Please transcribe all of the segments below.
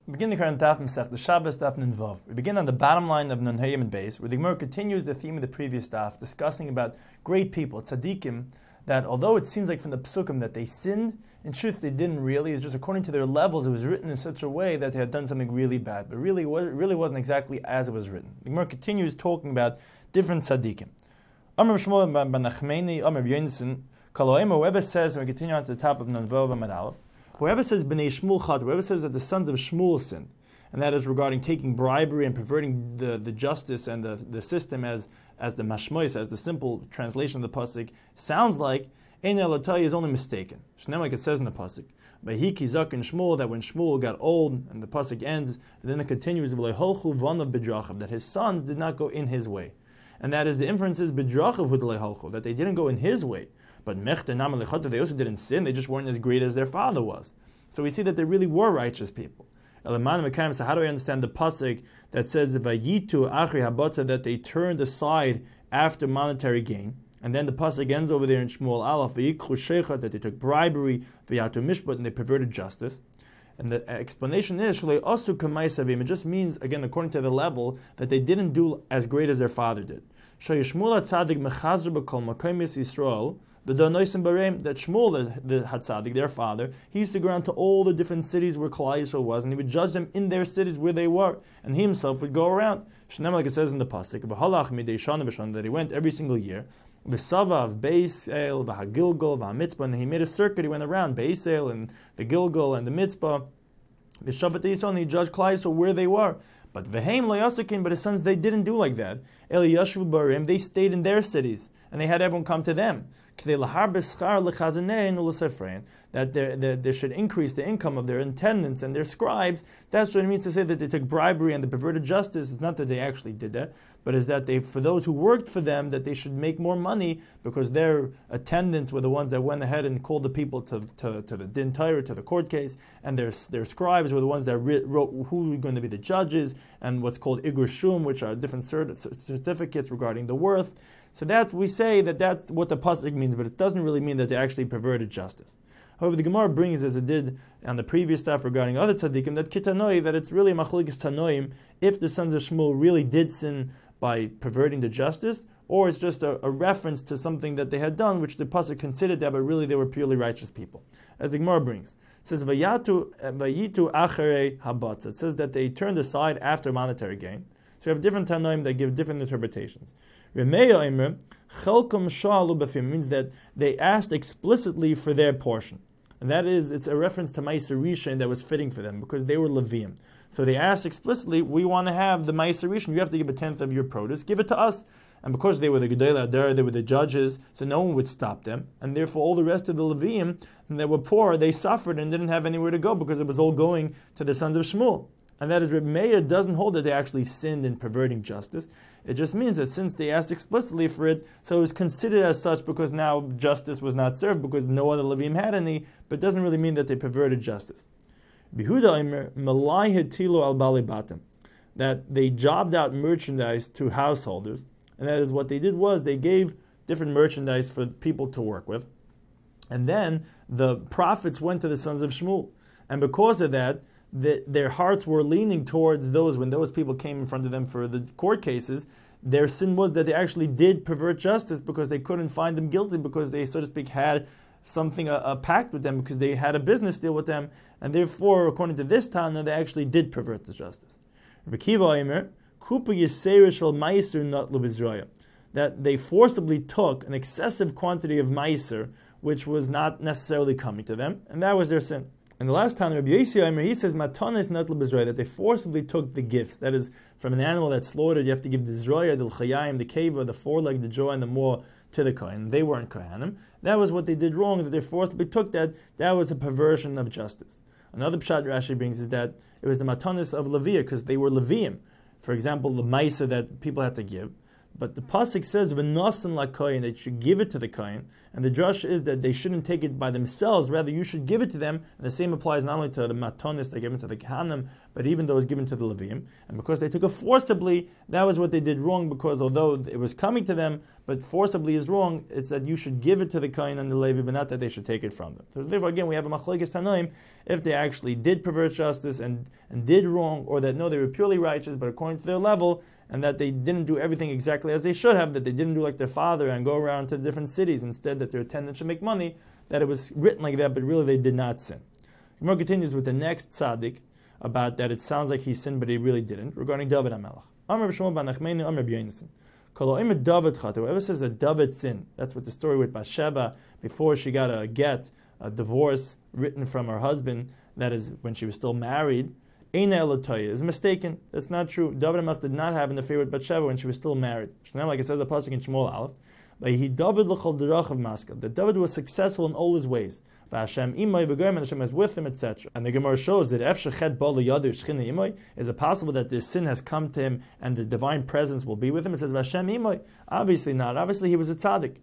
We begin the current daf Masech, the Shabbos daf Nun Vav. We begin on the bottom line of Nun Hayim and Beis, where the Gemara continues the theme of the previous daf, discussing about great people, tzaddikim, that although it seems like from the Pesukim that they sinned, in truth they didn't really. It's just according to their levels, it was written in such a way that they had done something really bad, but really wasn't exactly as it was written. The Gemara continues talking about different tzaddikim. Amr Shmuel ben Nachmeni, Amr Yonason, Kaloim, whoever says, and we continue on to the top of Nun Vav and Aleph, whoever says B'nai Shmuel Chat, whoever says that the sons of Shmuel sinned, and that is regarding taking bribery and perverting the justice and the system as the mashmois, as the simple translation of the pasuk sounds like, Ein Elotai is only mistaken. Shneim, like it says in the pasuk, Vayiki Zak and Shmuel, that when Shmuel got old, and the pasuk ends, and then it continues, V'leiholchu vanav b'drachav, that his sons did not go in his way. And that is the inference is b'drachav hu d'leiholchu, that they didn't go in his way. But Mechte Nam Lechata, they also didn't sin, they just weren't as great as their father was. So we see that they really were righteous people. So how do I understand the pasuk that says Vayitu Achri Habotza, that they turned aside after monetary gain? And then the pasuk ends over there in Shmuel Aleph, Vayikchu Shechat, that they took bribery, Vayatu Mishpat, and they perverted justice. And the explanation is Shalei Osu Kamaisavim. It just means, again, according to the level, that they didn't do as great as their father did. Shal Shmuel Tzadik Mechazr B'Kol Makom Yisrael. That Shmuel, the Hatzadik, their father, he used to go around to all the different cities where Klal Yisrael was, and he would judge them in their cities where they were, and he himself would go around. Shneim, like it says in the pasuk, that he went every single year. V'savav Beisel, v'hagilgal, v'hamitzpah, and he made a circuit. He went around Beisel and the Gilgal and the Mitzpah, the Shavat Yisrael, and he judged Klal Yisrael where they were. But v'heim lo yasakin, but his sons, they didn't do like that. Eli yashvu barim, they stayed in their cities, and they had everyone come to them. That there should increase the income of their attendants and their scribes. That's what it means to say that they took bribery and they perverted justice. It's not that they actually did that, but is that they, for those who worked for them, that they should make more money because their attendants were the ones that went ahead and called the people to the din Torah, to the court case, and their scribes were the ones that wrote who were going to be the judges and what's called igur shum, which are different certificates regarding the worth. So that we say that that's what the pasuk means, but it doesn't really mean that they actually perverted justice. However, the Gemara brings, as it did on the previous stuff regarding other tzaddikim, that kitanoi, that it's really machlokes tanoim, if the sons of Shmuel really did sin by perverting the justice, or it's just a reference to something that they had done, which the pasuk considered that, but really they were purely righteous people. As the Gemara brings, it says vayitu acharei habatz. It says that they turned aside after monetary gain. So you have different tanoim that give different interpretations. Remeya Omer, Chelkom Shalu Bafim, means that they asked explicitly for their portion. And that is, it's a reference to Ma'aser Rishon that was fitting for them, because they were Leviim. So they asked explicitly, we want to have the Ma'aser Rishon, you have to give a tenth of your produce, give it to us. And because they were the Gedolei Adar, they were the judges, so no one would stop them. And therefore all the rest of the Leviim that were poor, they suffered and didn't have anywhere to go, because it was all going to the sons of Shmuel. And that is, Reb Meir doesn't hold that they actually sinned in perverting justice. It just means that since they asked explicitly for it, so it was considered as such because now justice was not served because no other Levim had any, but it doesn't really mean that they perverted justice. Bihuda Omer, Malai Hetilo al Bali Batim, that they jobbed out merchandise to householders, and that is what they did was they gave different merchandise for people to work with, and then the profits went to the sons of Shmuel. And because of that, their hearts were leaning towards those, when those people came in front of them for the court cases, their sin was that they actually did pervert justice because they couldn't find them guilty because they, so to speak, had something, a pact with them, because they had a business deal with them, and therefore, according to this Tana, they actually did pervert the justice. That they forcibly took an excessive quantity of ma'aser, which was not necessarily coming to them, and that was their sin. And the last time, Rabbi Yossi, he says, Matana is not l'bizroya, that they forcibly took the gifts. That is, from an animal that's slaughtered, you have to give the zroya, the l'chayayim, the keva, the foreleg, the jaw, and the more to the kohen. They weren't kohanim. That was what they did wrong, that they forcibly took that. That was a perversion of justice. Another pshat Rashi brings is that it was the matanis of Leviah, because they were Leviim. For example, the maisa that people had to give, But the pasuk says v'nosan lakoyin, that you should give it to the kohen, and the drush is that they shouldn't take it by themselves. Rather, you should give it to them. And the same applies not only to the matonis they given to the kahanim, but even though it was given to the Leviim. And because they took it forcibly, that was what they did wrong. Because although it was coming to them, but forcibly is wrong. It's that you should give it to the kohen and the Levi, but not that they should take it from them. So therefore, again, we have a machlokes tanoim if they actually did pervert justice and did wrong, or that no, they were purely righteous, but according to their level, and that they didn't do everything exactly as they should have, that they didn't do like their father and go around to the different cities, instead that their attendants should make money, that it was written like that, but really they did not sin. Gemara continues with the next tzaddik about that it sounds like he sinned, but he really didn't, regarding David HaMelech. Amar B'Shmuel bar Nachmenu, Amar B'Yonasan. Whoever says that David sinned, that's what the story with Bathsheba, before she got a divorce written from her husband, that is when she was still married, is mistaken. That's not true. David HaMelech did not have an affair with Bathsheba when she was still married. Like it says a pasuk in Shmuel Aleph, that David was successful in all his ways. Hashem is with him, etc. And the Gemara shows that is it possible that this sin has come to him and the divine presence will be with him? It says Hashem imay. Obviously not. Obviously he was a tzaddik.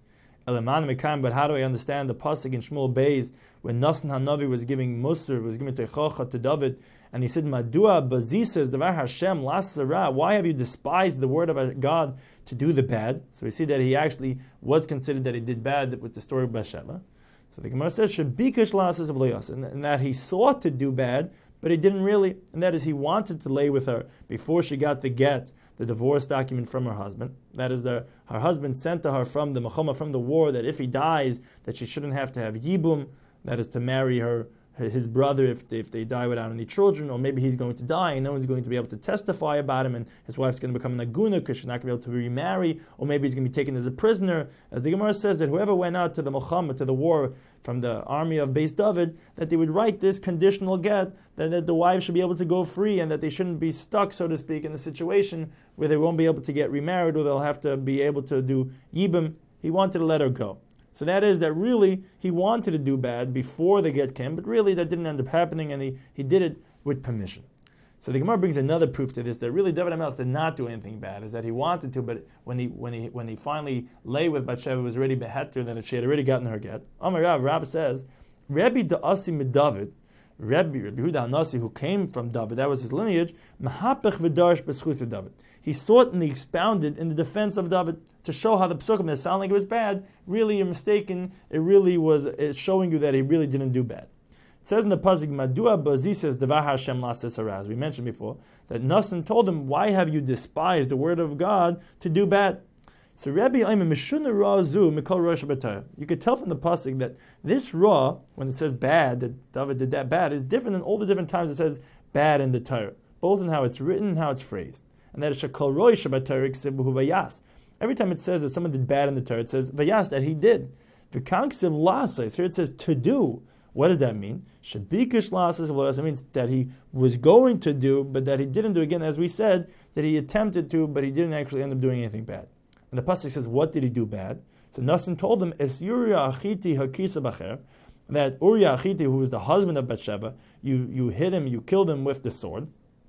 But how do I understand the pasuk in Shmuel Beis when Nasan Hanavi was giving Musar, was giving Teichacha to David, and he said, Madua bazisas devar Hashem lasara. Why have you despised the word of God to do the bad? So we see that he actually was considered that he did bad with the story of Bathsheba. So the Gemara says, Shabikash lasas of loyas, and that he sought to do bad, but he didn't really, and that is he wanted to lay with her before she got the get, the divorce document from her husband. That is, her husband sent to her from the Mechama, from the war, that if he dies, that she shouldn't have to have Yibum, that is to marry his brother if they die without any children, or maybe he's going to die and no one's going to be able to testify about him, and his wife's going to become an aguna because she's not going to be able to remarry, or maybe he's going to be taken as a prisoner. As the Gemara says, that whoever went out to the Muhammad, to the war from the army of Beis David, that they would write this conditional get, that the wives should be able to go free, and that they shouldn't be stuck, so to speak, in a situation where they won't be able to get remarried, or they'll have to be able to do yibum. He wanted to let her go. So that is that really he wanted to do bad before the get came, but really that didn't end up happening, and he did it with permission. So the Gemara brings another proof to this, that really David HaMelech did not do anything bad, is that he wanted to, but when he finally lay with Bathsheba, it was already behetter, that she had already gotten her get. Amar Rav says, Rabbi Da'asi David, Rabbi Yehuda HaNasi, who came from David, that was his lineage, Mahapech v'darsh b'schus David. He sought and he expounded in the defense of David to show how the psukim that sound like it was bad, really you're mistaken. It really was showing you that he really didn't do bad. It says in the pasuk, Madua bazisas devar Hashem lasas hara, as we mentioned before, that Nasan told him, why have you despised the word of God to do bad? So Rabbi Ayman Mishuna Razu Mikol Rosh B'Torah. You could tell from the pasuk that this ra, when it says bad, that David did that bad, is different than all the different times it says bad in the Torah, both in how it's written and how it's phrased. And that is Shekol Rosh B'Torah Ksiv Vayas. Every time it says that someone did bad in the Torah, it says Vayas, that he did. V'Kanksiv Lasas. Here it says to do. What does that mean? Shabikash Lasas V'Las. It means that he was going to do, but that he didn't do. Again, as we said, that he attempted to, but he didn't actually end up doing anything bad. And the pasuk says, what did he do bad? So Nasan told him, Es Uriah Achiti Hakisa Bacher, that Uriah Achiti, who was the husband of Bathsheba, you hit him, you killed him with the sword.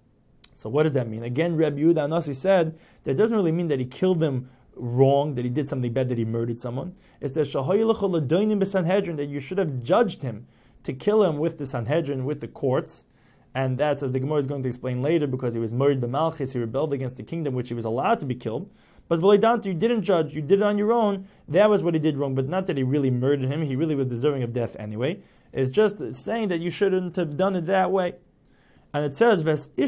So what does that mean? Again, Rabbi Yehuda HaNasi said that it doesn't really mean that he killed them wrong, that he did something bad, that he murdered someone. It's that that you should have judged him to kill him with the Sanhedrin, with the courts. And that's, as the Gemara is going to explain later, because he was married by Malchus, he rebelled against the kingdom, which he was allowed to be killed. But V'leidantu, you didn't judge, you did it on your own. That was what he did wrong, but not that he really murdered him. He really was deserving of death anyway. It's just saying that you shouldn't have done it that way. And it says,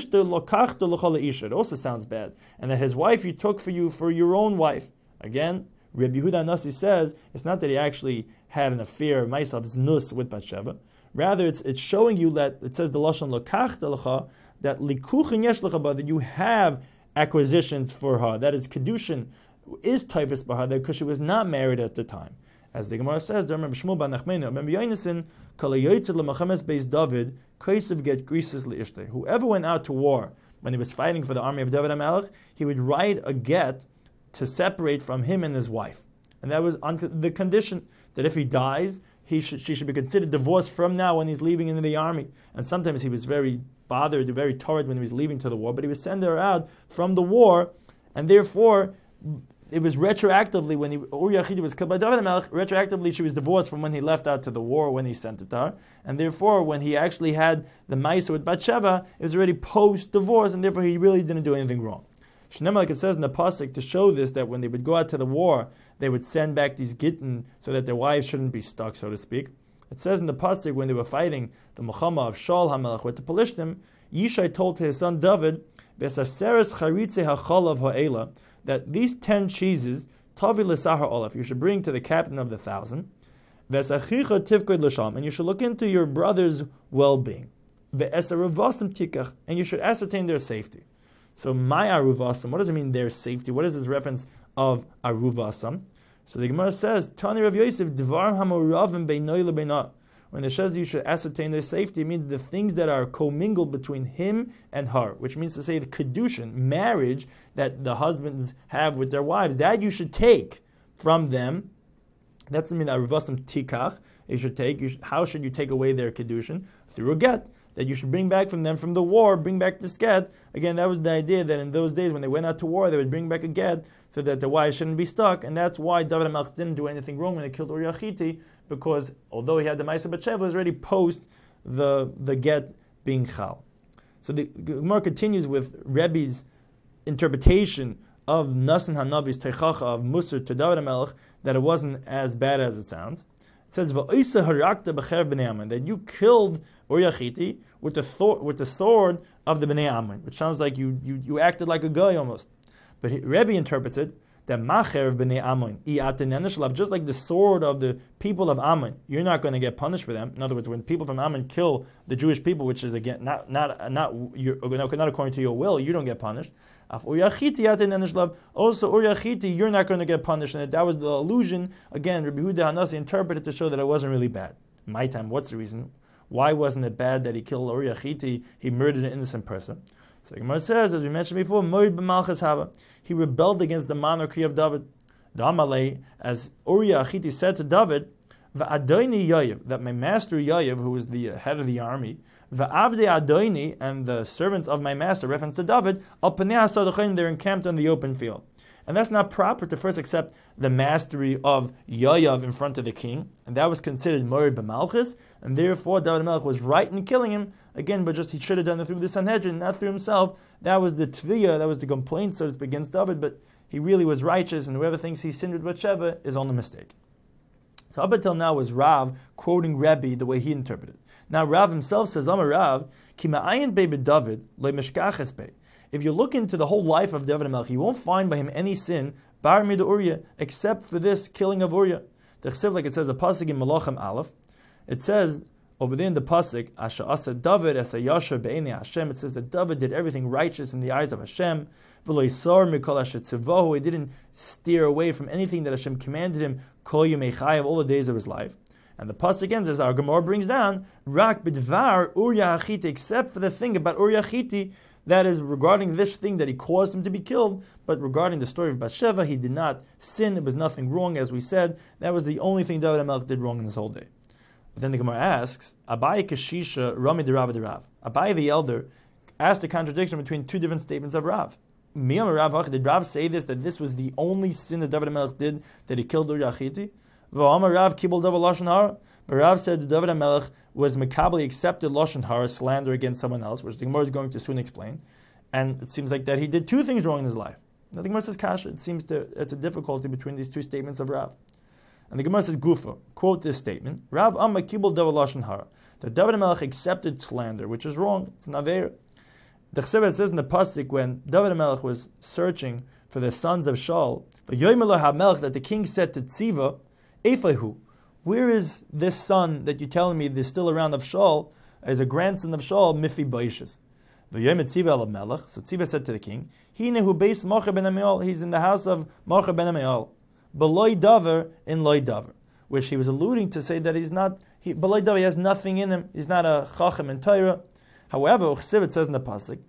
it also sounds bad. And that his wife you took for your own wife. Again, Rabbi Yehuda HaNasi says, it's not that he actually had an affair, Maisab's nus, with Bathsheba. Rather, it's showing you that, it says the Lashon lokachta lecha, that likuchin yesh lecha, that you have acquisitions for her. That is, Kedushin is typhus b'ha, because she was not married at the time. As the Gemara says, remember Shmuel bar Nachmenu, remember Yonasan, kol hayotzei l'machames Beis David, kosev get grises li'ishtei. Whoever went out to war, when he was fighting for the army of David HaMelech, he would write a get to separate from him and his wife. And that was on the condition that if he dies, she should be considered divorced from now when he's leaving into the army. And sometimes he was very bothered, very torrid when he was leaving to the war, but he would send her out from the war, and therefore it was retroactively when Uriah Chiti was killed by David HaMelech, retroactively she was divorced from when he left out to the war, when he sent it to her. And therefore, when he actually had the Maisa with Bathsheba, it was already post-divorce, and therefore he really didn't do anything wrong. Shneimar, like it says in the Pasuk, to show this, that when they would go out to the war, they would send back these gittin so that their wives shouldn't be stuck, so to speak. It says in the Pasuk, when they were fighting the Milchama of Shaul HaMelech with the Pelishtim, Yishai told to his son David, V'saseres charitze hachalav ha'ela, that these 10 cheeses, tavi l'sahar olaf, you should bring to the captain of the 1,000. V'sachicha tivkod l'sham, and you should look into your brother's well-being. V'esaruvasam tikach, and you should ascertain their safety. So my aruvasam, what does it mean their safety? What is this reference of aruvasam? So the Gemara says, Tani Rav Yosef, Dvar hamuravim beinoi lebeina. When it says you should ascertain their safety, it means the things that are commingled between him and her, which means to say the kedushin, marriage that the husbands have with their wives, that you should take from them. That's the mean aruvasam tikach. You should take. How should you take away their kedushin? Through a get. That you should bring back from them from the war, bring back this get. Again, that was the idea that in those days when they went out to war, they would bring back a get so that the wives shouldn't be stuck. And that's why David HaMelech didn't do anything wrong when they killed Uriah Chiti, because although he had the Maisa Bathsheba, it was already post the get being chal. So the Gemara continues with Rebbe's interpretation of Nasan Hanavi's Teichacha of Musar to David HaMelech, that it wasn't as bad as it sounds. It says Va'isa harakta b'cherev b'nei Ammon, that you killed Uriah Chiti with the sword of the Bnei Ammon, which sounds like you acted like a guy almost. But Rebbe interprets it that Macher Bnei Ammon, just like the sword of the people of Ammon, you're not going to get punished for them. In other words, when people from Ammon kill the Jewish people, which is again not according to your will, you don't get punished. Also, Uriah Chiti, you're not going to get punished. And that was the allusion. Again, Rabbi Yehuda Hanasi interpreted to show that it wasn't really bad. My time, what's the reason? Why wasn't it bad that he killed Uriah Chiti? He murdered an innocent person. So the Gemara says, as we mentioned before, he rebelled against the monarchy of David. As Uriah Chiti said to David, that my master Yayev, who was the head of the army, and the servants of my master, reference to David, they're encamped on the open field. And that's not proper to first accept the mastery of Yayav in front of the king, and that was considered Morid b'malchus, and therefore David HaMelech was right in killing him, again, but just he should have done it through the Sanhedrin, not through himself. That was the tviyah, that was the complaint, so to speak, against David, but he really was righteous, and whoever thinks he sinned with Bathsheba is on the mistake. So up until now was Rav quoting Rebbe the way he interpreted. Now Rav himself says, Amar Rav, ki ma'ayin be b'David, le mishkaches be. If you look into the whole life of David HaMelech, you won't find by him any sin, bar mida Uriah, except for this killing of Uriah. The chsiv, like it says, a pasuk in Malachim Aleph, it says over there in the pasuk, Asha asa David asa yasher be'enei Hashem. It says that David did everything righteous in the eyes of Hashem. V'lo yisar mikol asher tzavahu. He didn't steer away from anything that Hashem commanded him. Kol yemei chayav, all the days of his life. And the pasuk again says, our Gemara brings down, Rak b'dvar Uriah Chiti, except for the thing about Uriah Chiti, that is regarding this thing that he caused him to be killed, but regarding the story of Bathsheba, he did not sin. It was nothing wrong, as we said. That was the only thing David HaMelech did wrong in this whole day. But then the Gemara asks, Abai Kashisha Rami de Rav de Rav. Abai the elder asked a contradiction between two different statements of Rav. Miyam Rav, did Rav say this, that this was the only sin that David HaMelech did, that he killed Uriah Chiti? V'amar Rav kibul David Lashon Hara. But Rav said that David HaMelech was makabeli accepted Lashon Hara, slander against someone else, which the Gemara is going to soon explain. And it seems like that he did two things wrong in his life. Now the Gemara says kasha. It seems it's a difficulty between these two statements of Rav. And the Gemara says Gufa, quote this statement, Rav Amma Kibul David Lashon Hara, that David HaMelech accepted slander, which is wrong. It's not there. The Chsiva says in the pasuk when David HaMelech was searching for the sons of Shaul, that the king said to Tziva, Eifehu, where is this son that you're telling me is still around of Shaul, as a grandson of Shaul, Mifi Baishas? So Tziva said to the king, he's in the house of Marcha ben Amiel, Beloy Davar in Loy Davar, which he was alluding to say that Beloy Davar, he has nothing in him, he's not a Chacham in Torah. However, Uchsiv, says in the pasuk,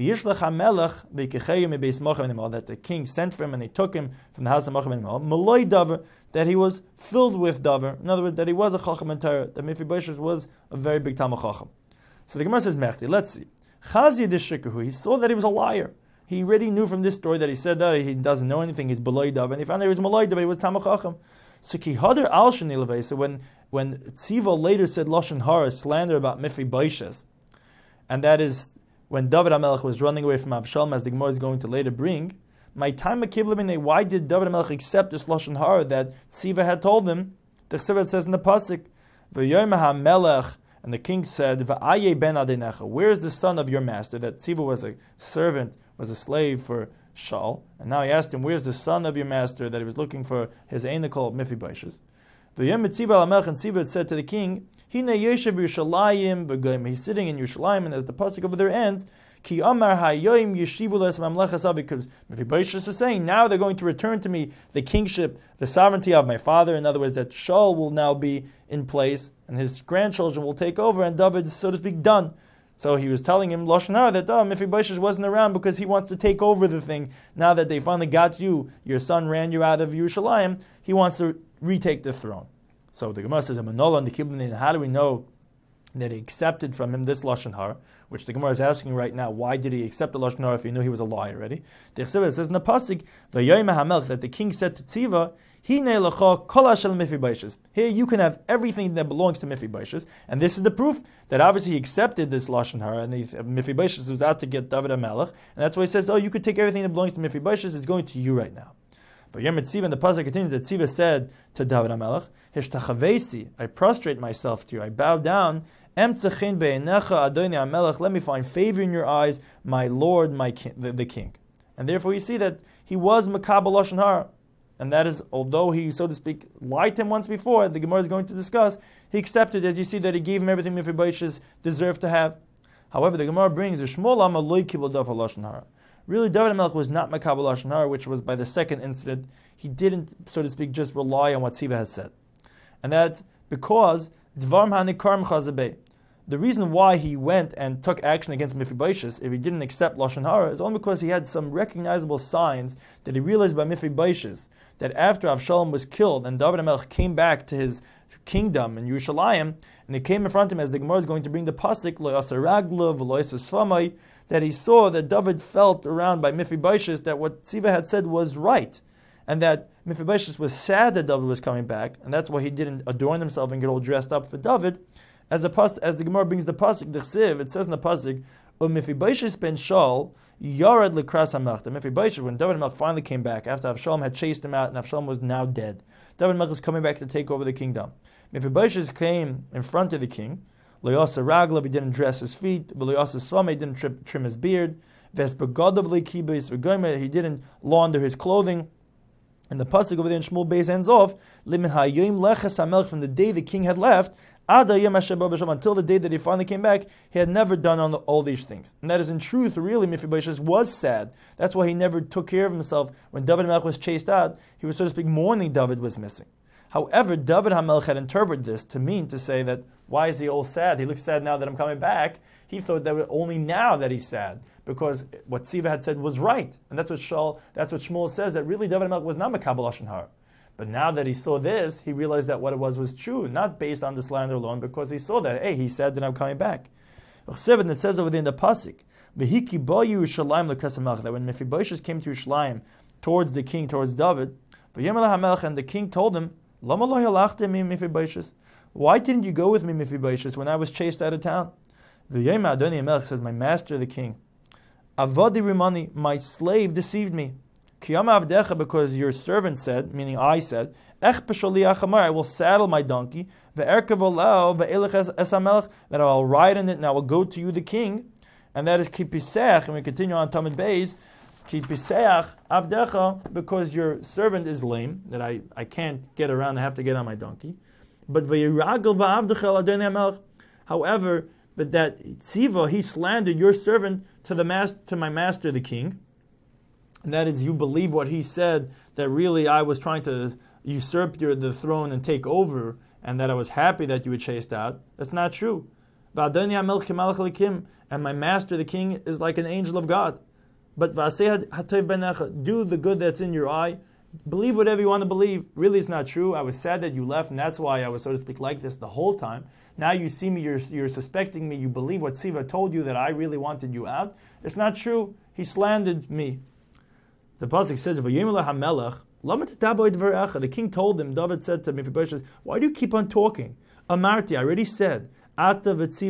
that the king sent for him and they took him from the house of Marcha ben Amiel, Meloy Davar, that he was filled with Davar, in other words, that he was a Chacham in Torah, that Mephibosheth was a very big Talmid Chacham. So the Gemara says, Mechti, let's see. Chazi de Shikahu, he saw that he was a liar. He already knew from this story that he said that he doesn't know anything, he's Beloi David, and he found out he was Maloi David, he was Tamach Chacham. So ki hadar al sheni levei, so when Tziva later said Lashon Hara, slander about Mephibosheth, and that is when David HaMelech was running away from Avshalom, as the Gemara is going to later bring, my time why did David HaMelech accept this Lashon Hara that Tziva had told him? The Chesed says in the Pasuk, V'yoyim HaMelech, and the king said, V'aye ben adenecha, where is the son of your master? That Tziva was a servant, was a slave for Shaul, and now he asked him, where's the son of your master that he was looking for his Einakol Mephibosheth? V'yom Tziva HaMelech, and Tziva said to the king, Hine yeshev Yerushalayim b'goyim, he's sitting in Yerushalayim, and as the pasuk over there ends, Ki Amar Hayoim Yeshivu Les Mamlechas Avi, because Mephibosheth is saying, now they're going to return to me the kingship, the sovereignty of my father. In other words, that Shaul will now be in place, and his grandchildren will take over, and David is, so to speak, done. So he was telling him, Lashon Hara, that Mephibosheth wasn't around because he wants to take over the thing. Now that they finally got you, your son ran you out of Yerushalayim, he wants to retake the throne. So the Gemara says, how do we know that he accepted from him this Lashon Hara, which the Gemara is asking right now, why did he accept the Lashon Hara if he knew he was a liar already? The Chesed says in the Pasuk, that the king said to Tziva, here you can have everything that belongs to Mephibosheth, and this is the proof that obviously he accepted this Lashon Hara, and Mephibosheth was out to get David HaMelech, and that's why he says, you could take everything that belongs to Mephibosheth, it's going to you right now. But Yom Tziva, and the pasuk continues that Tziva said to David HaMelech, Hishtachavesi, I prostrate myself to you, I bow down, Emtzachin be'enecha Adonai HaMelech, let me find favor in your eyes, my Lord, my king, the king. And therefore you see that he was Makabel Lashon Hara. And that is, although he, so to speak, lied to him once before, the Gemara is going to discuss, he accepted, as you see, that he gave him everything Mephibosheth deserved to have. However, the Gemara brings, really, David HaMelech was not Makabel Lashon Hara, which was by the second incident. He didn't, so to speak, just rely on what Tziva had said. And that's because Dvar Hanikar Chazabeh. The reason why he went and took action against Mephibosheth, if he didn't accept Lashon Hara, is only because he had some recognizable signs that he realized by Mephibosheth that after Avshalom was killed and David HaMelech came back to his kingdom in Yerushalayim, and he came in front of him, as the Gemara is going to bring the pasuk, Lo Yasar Raglav, Lo Yasar Sfamai, that he saw that David felt around by Mephibosheth that what Tziva had said was right, and that Mephibosheth was sad that David was coming back, and that's why he didn't adorn himself and get all dressed up for David. As the Gemara brings the pasuk, the Chsiv, it says in the pasuk, Mephibosheth ben Shaul Yarad lekras HaMelech. Mephibosheth, when David HaMelech finally came back after Avshalom had chased him out and Avshalom was now dead, David HaMelech was coming back to take over the kingdom. Mephibosheth came in front of the king. Lo Yasar Raglav, he didn't dress his feet. Lo Yasar Sfamai, he didn't trim his beard. Ves begadav lekibes v'goyme, he didn't launder his clothing. And the pasuk over there in Shmuel Beis ends off, Limin hayoim leches HaMelech, from the day the king had left, until the day that he finally came back, he had never done all these things. And that is in truth, really, Mephibosheth was sad. That's why he never took care of himself. When David HaMelech was chased out, he was, so to speak, mourning David was missing. However, David HaMelech had interpreted this to mean to say that, why is he all sad? He looks sad now that I'm coming back. He thought that only now that he's sad, because what Tziva had said was right. And that's what Shmuel says, that really David HaMelech was not Makabel Lashon Hara. But now that he saw this, he realized that what it was true, not based on the slander alone, because he saw that, he said that I'm coming back. It says over there in the pasuk, that when Mephibosheth came to Yerushalayim towards the king, towards David, and the king told him, why didn't you go with me, Mephibosheth, when I was chased out of town? Says, my master, the king, Avadi Rimani, my slave deceived me. Because your servant said, meaning I said, I will saddle my donkey, that I will ride in it, and I will go to you, the king. And that is kipiseach, and we continue on Tamid Beis, kipiseach avdecha, because your servant is lame, that I can't get around, I have to get on my donkey. But however, but that Tziva, he slandered your servant to my master, the king. And that is, you believe what he said, that really I was trying to usurp the throne and take over, and that I was happy that you were chased out. That's not true. And my master, the king, is like an angel of God. But do the good that's in your eye. Believe whatever you want to believe. Really, it's not true. I was sad that you left, and that's why I was, so to speak, like this the whole time. Now you see me, you're suspecting me, you believe what Tziva told you, that I really wanted you out. It's not true. He slandered me. The pasuk says, the king told him, David said to Mephibosheth, why do you keep on talking? Amarti, I already said, you and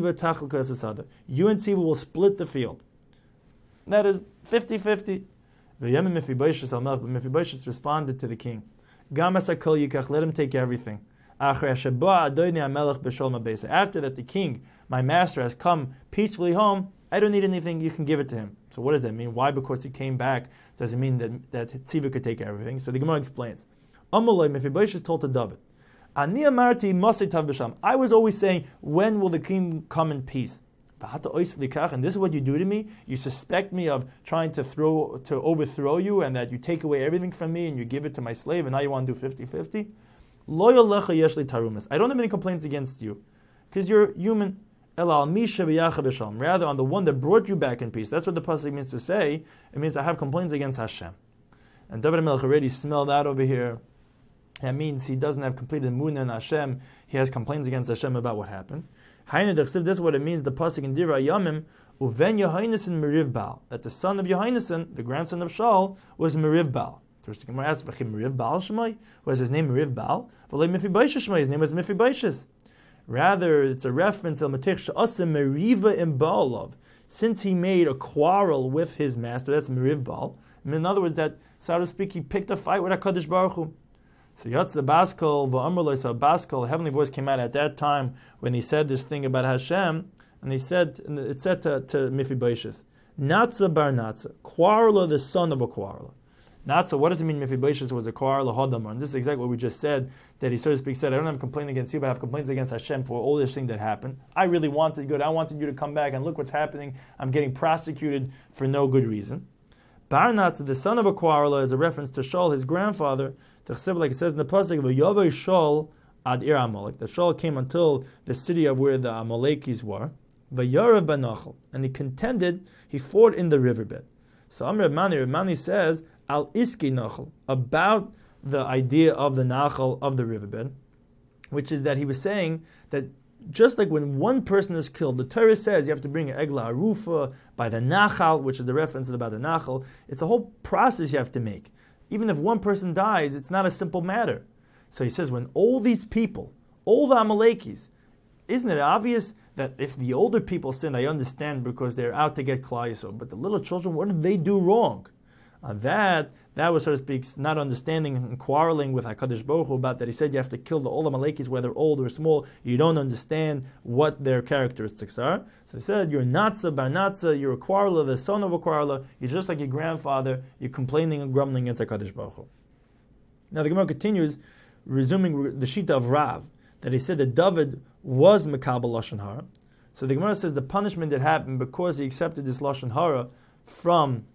Tziva will split the field. That is 50-50. But Mephibosheth responded to the king, let him take everything. After that the king, my master, has come peacefully home, I don't need anything, you can give it to him. So what does that mean? Why? Because he came back doesn't mean that Tziva could take everything. So the Gemara explains. Mephibosheth told to David, I was always saying, when will the king come in peace? And this is what you do to me? You suspect me of trying to overthrow you, and that you take away everything from me and you give it to my slave, and now you want to do 50-50? I don't have any complaints against you, because you're human. Rather, on the one that brought you back in peace. That's what the pasuk means to say. It means I have complaints against Hashem. And David HaMelech already smelled that over here. That means he doesn't have complete emunah in Hashem. He has complaints against Hashem about what happened. This is what it means, the pasuk in Divrei Yamim, Uven Yehonasan Meriv Baal, that the son of Yehonasan, the grandson of Shaul, was Meriv Baal. First the Gemara asks, Meriv Baal Shemai? Was his name Meriv Baal? His name was Mephibosheth. Rather, it's a reference since he made a quarrel with his master. That's Meriv Baal. In other words, that, so to speak, he picked a fight with HaKadosh Baruch Hu. So Yatz Baskal, so Baskal, a heavenly voice came out at that time when he said this thing about Hashem, and it said to Mephibosheth, Natza bar Natza, quarreler, the son of a quarreler. Natza, what does it mean Mephibosheth was a quarreler Hodamar? And this is exactly what we just said, that he, so to speak, said, I don't have complaint against you, but I have complaints against Hashem for all this thing that happened. I really wanted good. I wanted you to come back, and look what's happening. I'm getting prosecuted for no good reason. Bar Natza, the son of a quarreler, is a reference to Shaul, his grandfather. Like it says in the pasuk, "V'yavei Shaul ad ir Amalek." The Shaul came until the city of where the Amalekis were. V'yarav b'nachal, and he contended. He fought in the riverbed. So Amr Mani says al iski nachal, about the idea of the nachal of the riverbed, which is that he was saying that just like when one person is killed, the Torah says you have to bring an egla arufa by the nachal, which is the reference about the nachal. It's a whole process you have to make. Even if one person dies, it's not a simple matter. So he says, when all these people, all the Amalekis, isn't it obvious that if the older people sin, I understand because they're out to get Klal Yisrael, but the little children, what did they do wrong? That was, so to speak, not understanding and quarreling with HaKadosh Baruch Hu about that. He said you have to kill all the Amalekis, whether old or small. You don't understand what their characteristics are. So he said, you're Natza bar Natza, you're a quarreler, the son of a quarreler. You're just like your grandfather. You're complaining and grumbling against HaKadosh Baruch Hu. Now the Gemara continues, resuming the Shita of Rav, that he said that David was Mekabel Lashon Hara. So the Gemara says the punishment that happened because he accepted this Lashon Hara from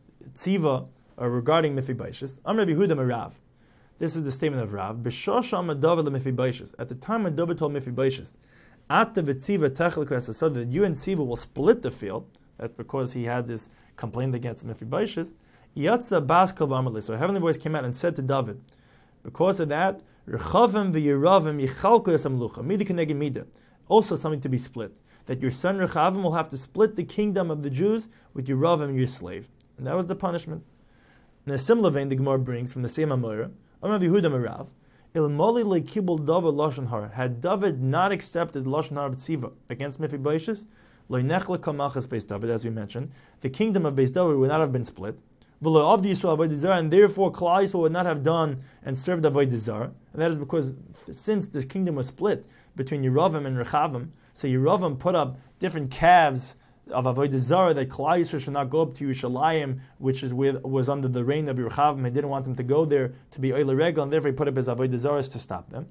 Tziva, regarding Mephibosheth. Amr Yehuda Merav. This is the statement of Rav. B'shosham David Mephibosheth. At the time when David told Mephibosheth, Ata v'tziva techel k'asasad, that you and Tziva will split the field. That's because he had this complaint against Mephibosheth. Yatza Baskal v'Amalei. So a heavenly voice came out and said to David, because of that, Rechavim v'Yeravim yichalku yasamlucha mida keneged mida. Also something to be split. That your son Rechavim will have to split the kingdom of the Jews with Yeravim, your slave. And that was the punishment. In a similar vein, the Gemara brings from the same Amora, Amar Yehuda Merav, Ilmoli le'kibul David lashon hara. Had David not accepted lashon hara b'tziva against Mephibosheth, lo'nechle kamachas Beis David, as we mentioned, the kingdom of Beis David would not have been split. V'lo avdi Yisrael avodah zarah, and therefore Klal Yisrael would not have done and served avodah zarah. And that is because since this kingdom was split between Yeravim and Rechavim, so Yeravim put up different calves of avodah zarah that Klal Yisrael should not go up to Yerushalayim, which was under the reign of Rechavim. He didn't want them to go there to be Oile Regel, and therefore he put up his avodah zarahs to stop them.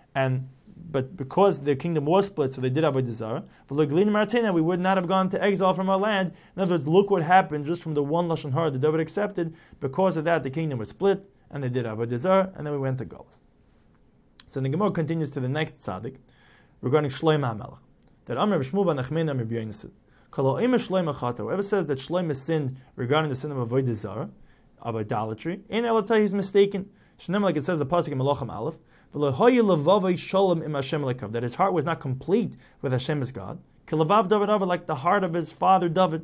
But because the kingdom was split, so they did avodah zarah. We would not have gone to exile from our land. In other words, look what happened just from the one lashon hara that David accepted. Because of that, the kingdom was split, and they did avodah zarah, and then we went to Galus. So the Gemara continues to the next tzaddik regarding Shlomo HaMelech. That Amr Shmuel ben Nachman Amr B'Yonasan. Whoever says that Shlomo sinned regarding the sin of avodah zarah, of idolatry, in Elotai he's mistaken. Shneim, like it says the pasuk in Malachim Aleph, that his heart was not complete with Hashem as God. Like the heart of his father David.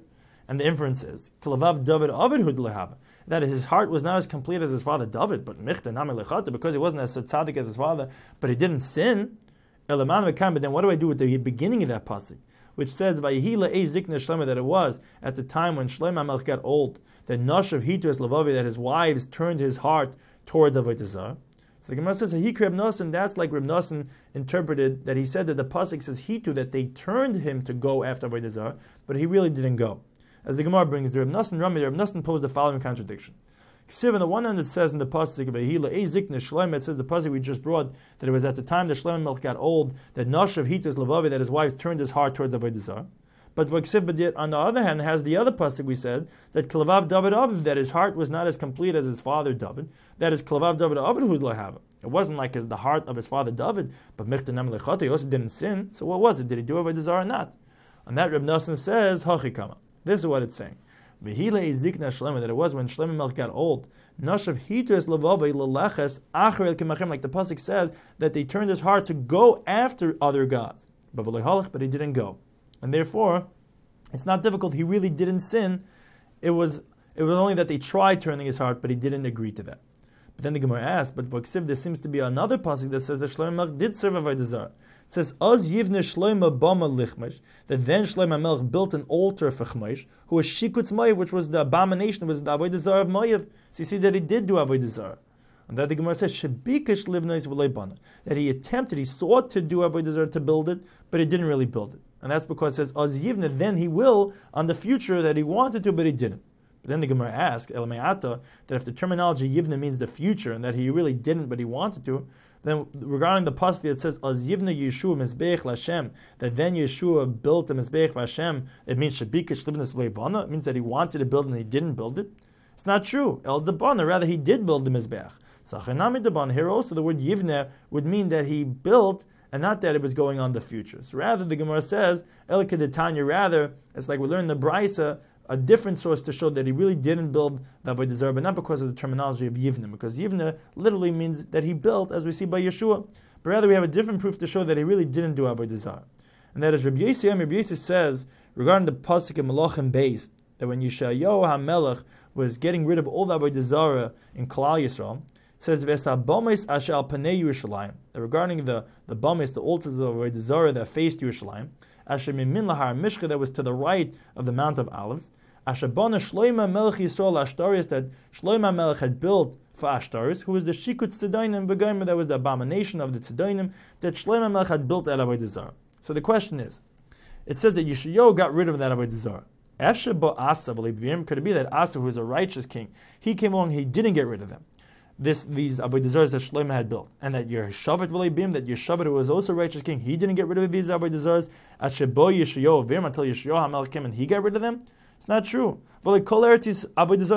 And the inference is, Kilavav David Avid Hud Lehava, that his heart was not as complete as his father David, but Michta Nami Lechata, because he wasn't as tzaddik as his father, but he didn't sin. But then what do I do with the beginning of that pasuk, which says Vayihila E Zikna Shlema, that it was at the time when Shlomo Melech got old, that Nashav Hitu Es Lavavi, that his wives turned his heart towards Avodah Zarah. So the Gemara says Hikri Reb Nosson, that's like Reb Nosson interpreted that he said that the pasuk says Hitu, that they turned him to go after Avodah Zarah, but he really didn't go. As the Gemara brings, the Reb Nosson Rami, Reb Nosson posed the following contradiction. Ksiv, on the one hand, it says in the pasuk of Ehila Ezikne Shlomo, it says the pasuk we just brought that it was at the time that Shlomo Melech got old, that Nashav Hitus Lavavi, that his wives turned his heart towards Avodah Zarah. But on the other hand, has the other pasuk we said that Klavav David Aviv, that his heart was not as complete as his father David. That is Klavav David Aviv Hud Lahava. It wasn't like the heart of his father David, but Michtanam Lechata, he also didn't sin. So what was it? Did he do Avodah Zarah or not? On that, Reb Nosson says Hachikama. This is what it's saying. V'hila izikna Shlomo, that it was when Shlomo Melech got old. Nashav hitus lavavei leleches acher el kemachem, like the pasuk says that they turned his heart to go after other gods. But he didn't go, and therefore it's not difficult. He really didn't sin. It was only that they tried turning his heart, but he didn't agree to that. But then the Gemara asks, but Vaksiv, there seems to be another pasuk that says that Shlomo Melech did serve Avodah Zarah. It says, "Az yivne Shlomo bama lichmesh," that then Shlomo Melech built an altar for Chmesh, who was Shikutz Moav, which was the abomination, was the Avodah Zarah of Moav. So you see that he did do Avodah Zarah. And that the Gemara says, "Shebikesh livnais v'lo bana," that he sought to do Avodah Zarah, to build it, but he didn't really build it. And that's because it says, "Az yivne," then he will on the future that he wanted to, but he didn't. But then the Gemara asks, El Me'ata, that if the terminology Yivna means the future, and that he really didn't, but he wanted to, then regarding the pasuk that says, Az Yivna Yeshua Mizbeach Lashem, that then Yeshua built a Mizbeach Lashem, it means Shabikesh Libnas Leibana, it means that he wanted to build and he didn't build it. It's not true. El Debana, rather he did build the Mizbeach. Sachanami Debana, here also the word Yivna would mean that he built, and not that it was going on the future. So rather the Gemara says, El Kedetanya, rather, it's like we learn in the Braisa, a different source to show that he really didn't build the Avodah Zarah, but not because of the terminology of Yivna, because Yivna literally means that he built, as we see by Yeshua. But rather we have a different proof to show that he really didn't do Avodah Zarah. And that is Rabbi Yossi says, regarding the pasuk in Malachim Beis, that when Yeshayahu HaMelech was getting rid of all the Avodah Zarah in Klal Yisrael, it says, V'esabomis asher al panei Yerushalayim, that regarding the bomis, the altars of Avodah Zarah that faced Yerushalayim, Asher Mimin Lahar Mishka, that was to the right of the Mount of Olives. Asher Bona Shlomo Melech Yisrael Ashtaris, that Shlomo Melech had built for Ashtaris, who was the Shikutz Tzedainim Begoyim, that was the abomination of the Tzedainim that Shlomo Melech had built at Avodah Zarah. So the question is, it says that Yeshayahu got rid of that Avodah Zarah. Efshe Bo Asa, could it be that Asa, who was a righteous king, he came along, he didn't get rid of them? These Avodah Zarahs that Shlomo had built, and that Yeshavat V'leibim, that Yeshavat, who was also a righteous king, he didn't get rid of these Avodah Zarahs. At Shebo Yeshayahu V'im, until Yeshayahu HaMelech came and he got rid of them. It's not true. We know that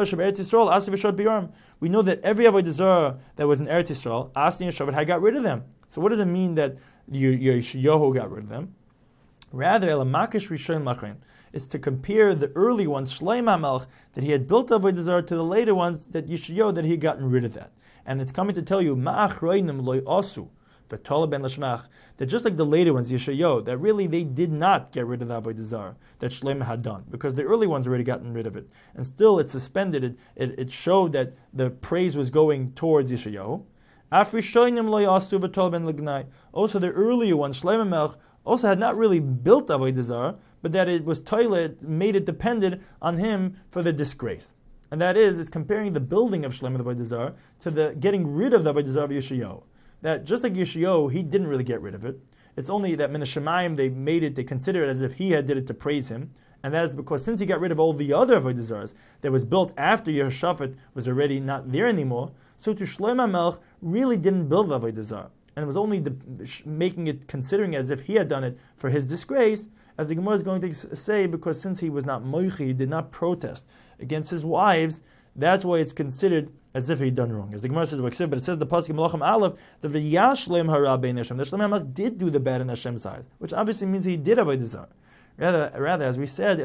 every Avodah Zarah that was in Eretz Yisrael, Asa and Yeshavat had got rid of them. So what does it mean that Yeshayahu got rid of them? Rather, Elamakish Rishon Lachrein. It's to compare the early ones, Shlomo HaMelech, that he had built Avodah Zarah, to the later ones that Yeshayahu, that he had gotten rid of that. And it's coming to tell you, Ma'achroinim loy asu, v'tola ben lashmach, that just like the later ones, Yeshayahu, that really they did not get rid of the Avodah Zarah that Shlomo had done, because the early ones already gotten rid of it. And still it suspended, it showed that the praise was going towards Yeshayahu. Afrishoinim loy asu v'tola ben legnai. Also the earlier ones, Shlomo HaMelech, also had not really built Avodah Zarah, but that it was toilet, made it dependent on him for the disgrace. And that is, it's comparing the building of Shlomo Avodah Zarah to the getting rid of the Avodah Zarah of Yeshayahu. That just like Yeshayahu, he didn't really get rid of it. It's only that Min HaShamayim, they consider it as if he had did it to praise him. And that is because since he got rid of all the other Avodah Zarahs that was built after Yehoshaphat was already not there anymore, so to Shlomo HaMelech really didn't build the Avodah Zarah. And it was only making it, considering as if he had done it for his disgrace, as the Gemara is going to say, because since he was not moichi, he did not protest against his wives, that's why it's considered as if he had done wrong. As the Gemara says, but it says the pasuk in Malachim Aleph, the v'yashlem hara bein Hashem, that Shlomo HaMelech did do the bad in Hashem's eyes, which obviously means he did Avodah Zarah. Rather, as we said,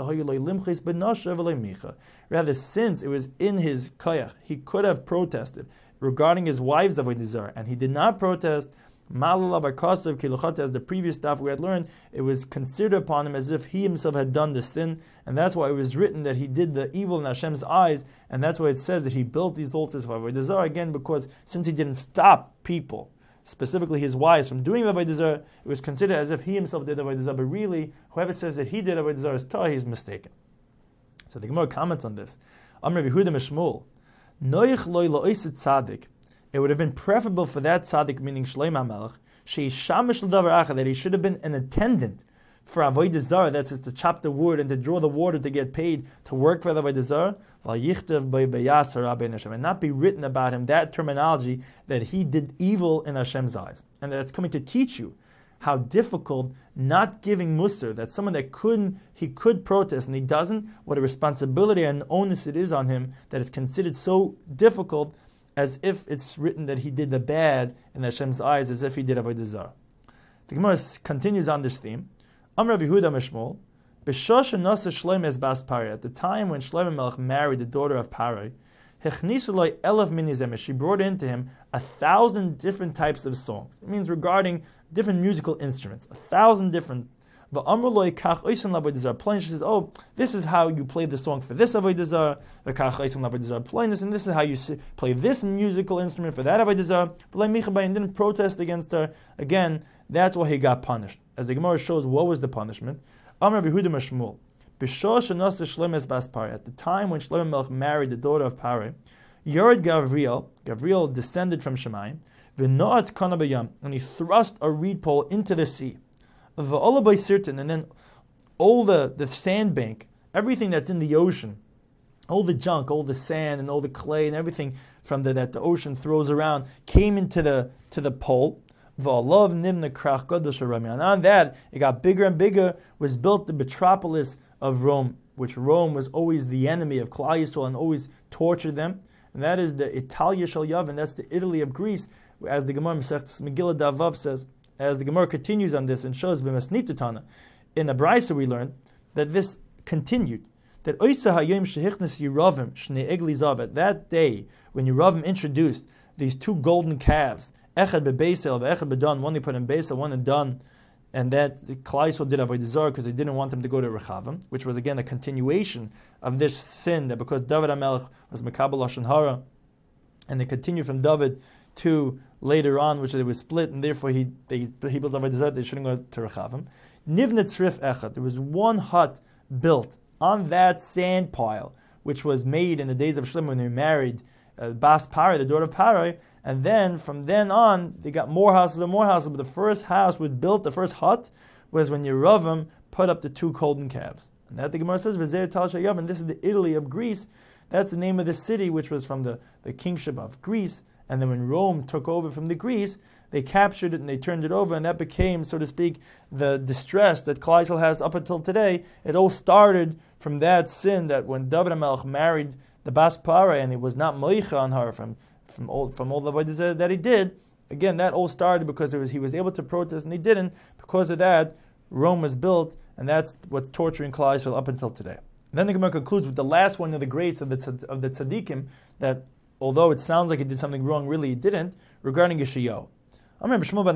rather, since it was in his koyach, he could have protested regarding his wives of Avodah Zarah, and he did not protest. Malala Barkasav Kiluchat, as the previous stuff we had learned, it was considered upon him as if he himself had done this sin, and that's why it was written that he did the evil in Hashem's eyes, and that's why it says that he built these altars for Avodah Zarah, again, because since he didn't stop people, specifically his wives, from doing Avodah Zarah, it was considered as if he himself did Avodah Zarah, but really, whoever says that he did Avodah Zarah is Torah, he's mistaken. So the Gemara comments on this. Amar Yehuda Mishmul, Noich loy lo'isit tzaddik. It would have been preferable for that tzaddik, meaning Shlomo HaMelech, sheishamish l'davar achad, that he should have been an attendant for Avodah Zarah, that's just to chop the wood and to draw the water to get paid to work for the Avodah Zarah, and not be written about him, that terminology, that he did evil in Hashem's eyes. And that's coming to teach you how difficult not giving Musar, that someone that he could protest and he doesn't, what a responsibility and onus it is on him, that is considered so difficult, as if it's written that he did the bad in Hashem's eyes, as if he did Avodah Zarah. The Gemara continues on this theme. Amar Rabbi Yehuda Mishmol, B'shosha nasa Shlomo es bas Paroi, at the time when Shlomo Melech married the daughter of Paroi, hechnisu lo elef mini zemesh, she brought into him 1,000 different types of songs. It means regarding different musical instruments, 1,000 different. V'amru lo kach oisen l'Avodah Zarah. Plain, she says, oh, this is how you play the song for this Avodah Zarah. V'kach oisen l'Avodah Zarah. Plain this, and this is how you play this musical instrument for that Avodah Zarah. V'lei michabai, and didn't protest against her. Again, that's why he got punished. As the Gemara shows, what was the punishment? Amar Yehuda Mishmul, B'shosh nasa Shlomo es bas Paroi, at the time when Shlomo Melech married the daughter of Paroi, Yored Gavriel descended from Shemayim, v'noat kana b'yam, and he thrust a reed pole into the sea. V'ola by Sirtin, and then all the sandbank, everything that's in the ocean, all the junk, all the sand and all the clay and everything from that the ocean throws around, came into the pole. And on that, it got bigger and bigger, was built the metropolis of Rome, which Rome was always the enemy of Klal Yisrael and always tortured them. And that is the Italia Shel Yavin, that's the Italy of Greece, as the Gemara Masechtas Megillah Davav says. As the Gemara continues on this and shows b'masnitatana, in the Brisa we learn that this continued. That Oisa Hayom Shehichnas Yeravim Shnei Egli Zav, at that day when Yeravim introduced these two golden calves, Echad beBeisel, Echad beDan, one they put in Beisel, one in Dan, and that Klal Yisrael did Avodah Zarah because they didn't want them to go to Rechavim, which was again a continuation of this sin, that because David HaMelech was Mekabel Lashon Hara, and they continued from David to later on, which they were split, and therefore he built Avodah Zarah, they shouldn't go to Rechavim. Nivnet Tzrif Echad, there was one hut built on that sand pile, which was made in the days of Shlomo when they married Bas Paroi, the daughter of Paroi, and then from then on they got more houses and more houses. But the first house was built, the first hut, was when Yeravim put up the two golden calves. And that the Gemara says, V'zeh Tal Shayav, and this is the Italy of Greece. That's the name of the city, which was from the kingship of Greece. And then when Rome took over from the Greece, they captured it and they turned it over, and that became, so to speak, the distress that Klal Yisrael has up until today. It all started from that sin that when David HaMelech married the Bas Paroi and he was not moicha on her from all the avodah that he did. Again, that all started because he was able to protest and he didn't. Because of that, Rome was built, and that's what's torturing Klal Yisrael up until today. And then the Gemara concludes with the last one of the greats of the tzaddikim, that although it sounds like he did something wrong, really he didn't, regarding Yeshayahu. Whoever says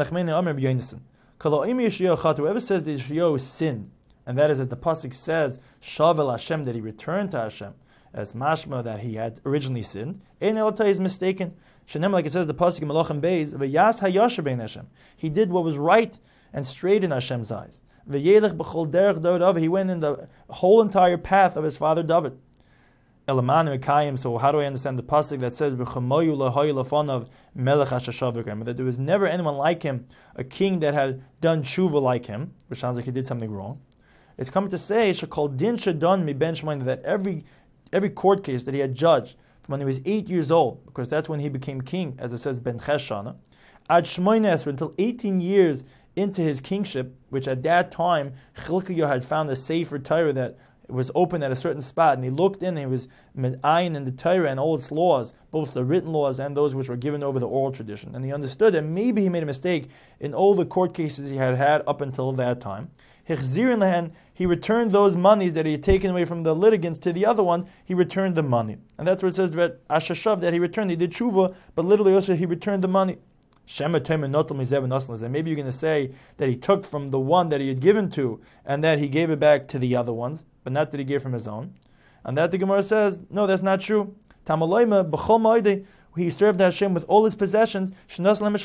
that Yeshayahu sinned, and that is, as the pasuk says, Shavel Hashem, that he returned to Hashem, as mashma that he had originally sinned, Ein Elotah is mistaken. Shenem, like it says the pasuk in Malachim Beis, V'yas hayasher bein Hashem. He did what was right and straight in Hashem's eyes. V'yelech b'chol derech David, he went in the whole entire path of his father David. Elamanu Ekayim. So how do I understand the pasuk that says V'chamoyu lahoy lafonav melech hashashavim, that there was never anyone like him, a king that had done tshuva like him, which sounds like he did something wrong. It's coming to say shekol din shadon mi ben shemayin, that every court case that he had judged from when he was 8 years old, because that's when he became king, as it says ben cheshana, ad shmoynes, until 18 years into his kingship, which at that time Chilkiyahu had found a sefer Torah that was open at a certain spot, and he looked in and he was medayin in the Torah and all its laws, both the written laws and those which were given over the oral tradition. And he understood that maybe he made a mistake in all the court cases he had had up until that time. He returned those monies that he had taken away from the litigants to the other ones. He returned the money, and that's where it says that Ashashav, that he returned. He did tshuva, but literally also he returned the money. Maybe you're going to say that he took from the one that he had given to, and that he gave it back to the other ones, but not that he gave from his own. And that the Gemara says, no, that's not true. He served Hashem with all his possessions. He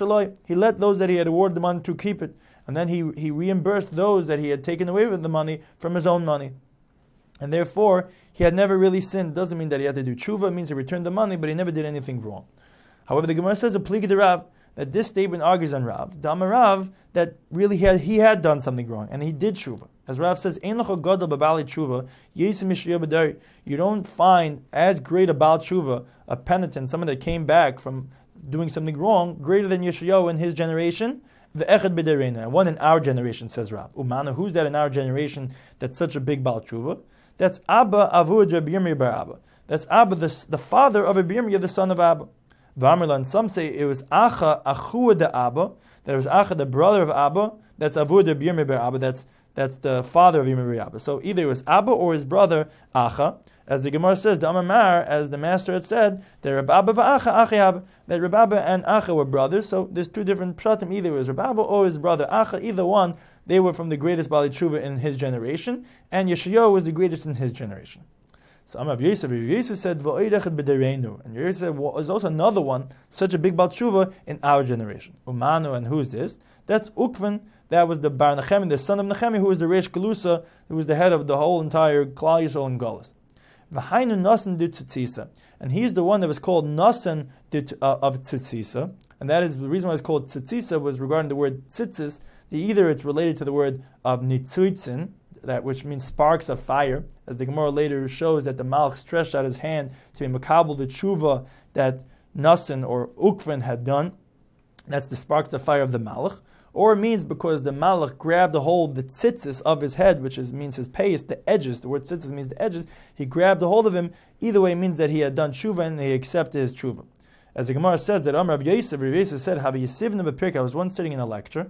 let those that he had awarded the money to keep it. And then he reimbursed those that he had taken away with the money from his own money. And therefore, he had never really sinned. Doesn't mean that he had to do tshuva. It means he returned the money, but he never did anything wrong. However, the Gemara says, a pligi de Rav, that this statement argues on Rav. Dama Rav, that really he had done something wrong, and he did tshuva. As Rav says, Ein lecha gadol b'bali tshuva, yesim mishriya b'dari. You don't find as great a bal tshuva, a penitent, someone that came back from doing something wrong, greater than Yeshayahu in his generation, the echad b'derena, and one in our generation, says Rav. Umana, who's that in our generation that's such a big bal tshuva? That's Abba Avud Rabbi Yirmiyah bar Abba. That's Abba, the father of Rabbi Yirmiyah, the son of Abba. V'amarla, and some say it was Acha Achua de Abba, that it was Acha, the brother of Abba, that's Avud Rabbi Yirmiyah bar Abba, that's the father of Yirmiyah bar Abba. So either it was Abba or his brother Acha, as the Gemara says, the Amar, as the master had said, that Rabbi Abba v'Acha Achi, that Rabbi Abba and Acha were brothers. So there's two different pshatim, either it was Rabbi Abba or his brother Acha, either one, they were from the greatest Bali Tshuva in his generation, and Yeshayahu was the greatest in his generation. So Amar Yosef said, V'oidechad b'derenu. And Yosef said, well, there's also another one, such a big Bal Tshuva in our generation. Umanu, and who's this? That's Ukvan, that was the Bar Nechemi, the son of Nechemi, who was the Reish Galusa, who was the head of the whole entire Klal Yisrael and Galus. V'hainu Nasan de Tzitzisa. And he's the one that was called Nasan of Tzitzisa. And that is the reason why it's called Tzitzisa was regarding the word tzitzis. Either it's related to the word of nitzuitzin, that which means sparks of fire, as the Gemara later shows that the Malach stretched out his hand to be makabel the tshuva that Nasan or Ukvan had done. That's the sparks of fire of the Malach. Or it means because the Malach grabbed a hold of the tzitzis of his head, which means his payas, the edges. The word tzitzis means the edges. He grabbed a hold of him. Either way, it means that he had done tshuva and he accepted his tshuva. As the Gemara says that Amar Rav Yosef said, "Havi Yisivna b'Pirkei." I was once sitting in a lecture,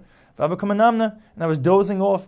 and I was dozing off.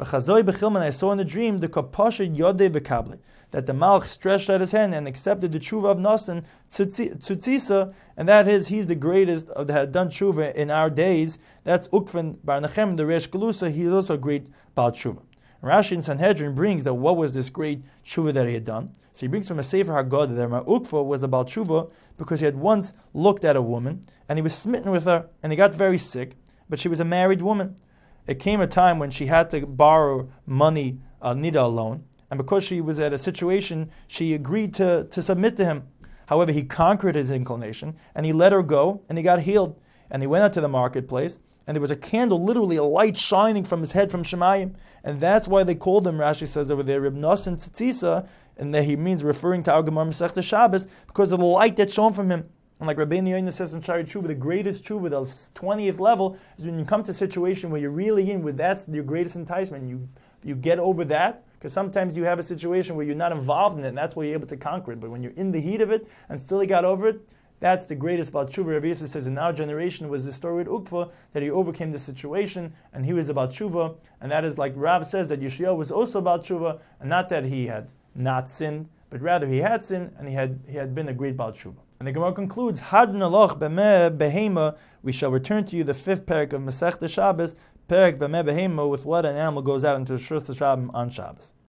I saw in the dream the kapasha yodei v'kable, that the Malach stretched out his hand and accepted the tshuva of Nasan Tzutzisa, and that is, he's the greatest that had done tshuva in our days. That's Ukvan bar Nechem, the Reish Galusa. He's also a great Baal tshuva. Rashi in Sanhedrin brings that what was this great tshuva that he had done. So he brings from a Sefer Haggadah that Mar Ukva was a Baal tshuva because he had once looked at a woman and he was smitten with her and he got very sick, but she was a married woman. It came a time when she had to borrow money, nida alone, and because she was at a situation, she agreed to submit to him. However, he conquered his inclination, and he let her go, and he got healed. And he went out to the marketplace, and there was a candle, literally a light shining from his head from Shemayim. And that's why they called him, Rashi says over there, Reb Nasan Tzitzisa, and that he means referring to our Gemara Masechta Shabbos, because of the light that shone from him. And like Rabbeinu Yoina says in Shari Tshuva, the greatest Tshuva, the 20th level, is when you come to a situation where you're really in, where that's your greatest enticement. You get over that, because sometimes you have a situation where you're not involved in it, and that's why you're able to conquer it. But when you're in the heat of it, and still you got over it, that's the greatest Baal Tshuva. Rav Yosef says in our generation was the story with Ukva, that he overcame the situation, and he was about Tshuva, and that is like Rav says, that Yeshayahu was also about Tshuva, and not that he had not sinned, but rather he had sinned, and he had been a great Baal Tshuva. And the Gemara concludes, Had naloch b'meh behema, we shall return to you the 5th parak of Masechta Shabbos, parak b'meh behema, with what an animal goes out into Shus Hashanah on Shabbos.